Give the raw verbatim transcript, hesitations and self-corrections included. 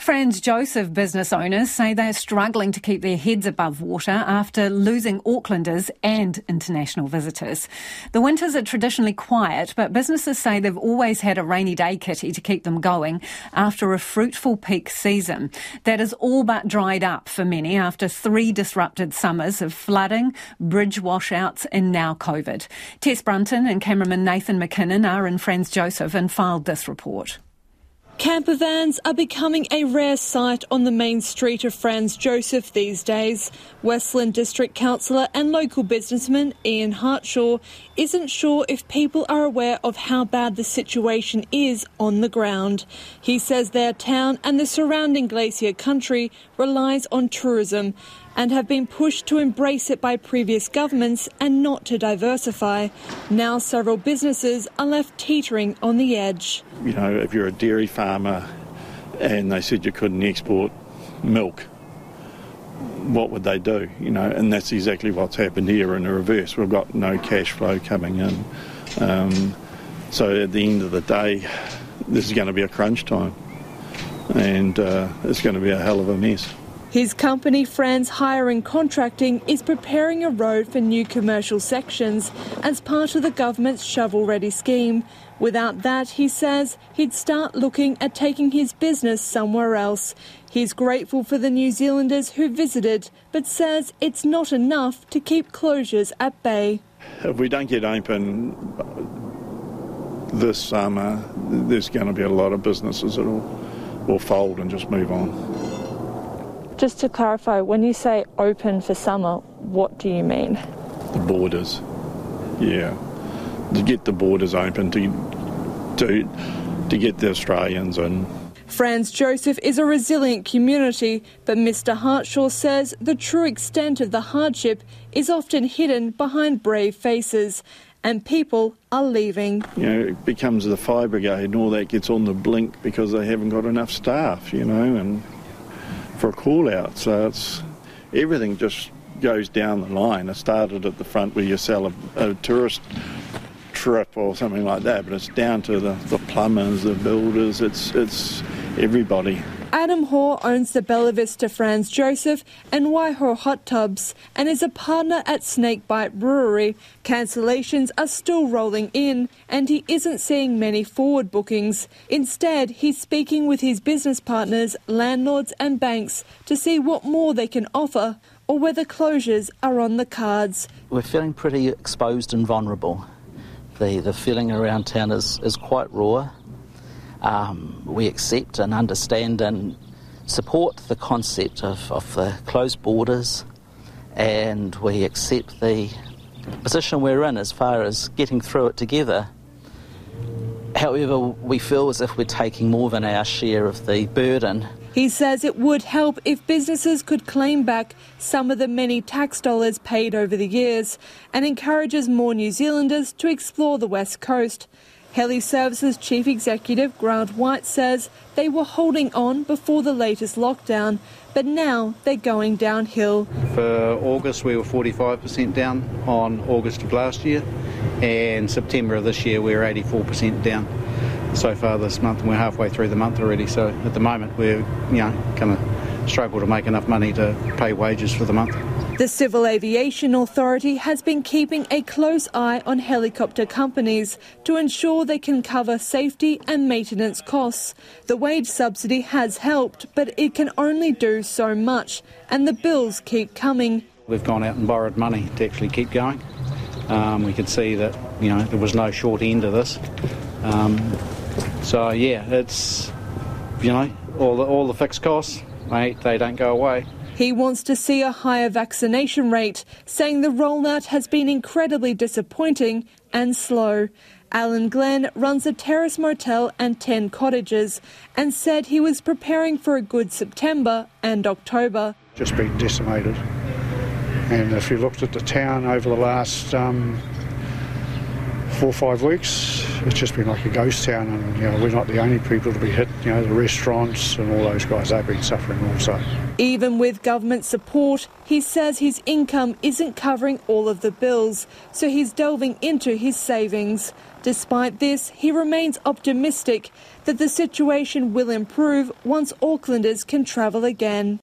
Franz Josef business owners say they're struggling to keep their heads above water after losing Aucklanders and international visitors. The winters are traditionally quiet, but businesses say they've always had a rainy day kitty to keep them going after a fruitful peak season. That is all but dried up for many after three disrupted summers of flooding, bridge washouts and now COVID. Tess Brunton and cameraman Nathan McKinnon are in Franz Josef and filed this report. Camper vans are becoming a rare sight on the main street of Franz Josef these days. Westland District Councillor and local businessman Ian Hartshaw isn't sure if people are aware of how bad the situation is on the ground. He says their town and the surrounding glacier country relies on tourism and have been pushed to embrace it by previous governments and not to diversify. Now several businesses are left teetering on the edge. You know, if you're a dairy farmer and they said you couldn't export milk, what would they do? You know, and that's exactly what's happened here in the reverse. We've got no cash flow coming in. Um, so at the end of the day, this is going to be a crunch time, and uh, it's going to be a hell of a mess. His company, Franz Hiring Contracting, is preparing a road for new commercial sections as part of the government's shovel-ready scheme. Without that, he says, he'd start looking at taking his business somewhere else. He's grateful for the New Zealanders who visited, but says it's not enough to keep closures at bay. If we don't get open this summer, there's going to be a lot of businesses that will, will fold and just move on. Just to clarify, when you say open for summer, what do you mean? The borders, yeah. To get the borders open, to, to, to get the Australians in. Franz Josef is a resilient community, but Mr Hartshaw says the true extent of the hardship is often hidden behind brave faces, and people are leaving. You know, it becomes the fire brigade and all that gets on the blink because they haven't got enough staff, you know, and for a call out. So it's everything just goes down the line. It started at the front where you sell a, a tourist trip or something like that, but it's down to the, the plumbers, the builders, it's it's everybody. Adam Hoare owns the Bella Vista Franz Josef and Waiho Hot Tubs and is a partner at Snakebite Brewery. Cancellations are still rolling in and he isn't seeing many forward bookings. Instead, he's speaking with his business partners, landlords and banks to see what more they can offer or whether closures are on the cards. We're feeling pretty exposed and vulnerable. The, the feeling around town is, is quite raw. Um, we accept and understand and support the concept of, of the closed borders, and we accept the position we're in as far as getting through it together. However, we feel as if we're taking more than our share of the burden. He says it would help if businesses could claim back some of the many tax dollars paid over the years and encourages more New Zealanders to explore the West Coast. Heli Services Chief Executive Grant White says they were holding on before the latest lockdown, but now they're going downhill. For August we were forty-five percent down on August of last year, and September of this year we were eighty-four percent down so far this month, and we're halfway through the month already. So at the moment we're, you know, going to struggle to make enough money to pay wages for the month. The Civil Aviation Authority has been keeping a close eye on helicopter companies to ensure they can cover safety and maintenance costs. The wage subsidy has helped, but it can only do so much, and the bills keep coming. We've gone out and borrowed money to actually keep going. Um, we could see that, you know, there was no short end of this. Um, so yeah, it's, you know, all the, all the fixed costs, mate, they don't go away. He wants to see a higher vaccination rate, saying the rollout has been incredibly disappointing and slow. Alan Glenn runs a terrace motel and ten cottages and said he was preparing for a good September and October. Just been decimated. And if you looked at the town over the last um, four or five weeks, it's just been like a ghost town, and you know, we're not the only people to be hit. You know, the restaurants and all those guys, they've been suffering also. Even with government support, he says his income isn't covering all of the bills, so he's delving into his savings. Despite this, he remains optimistic that the situation will improve once Aucklanders can travel again.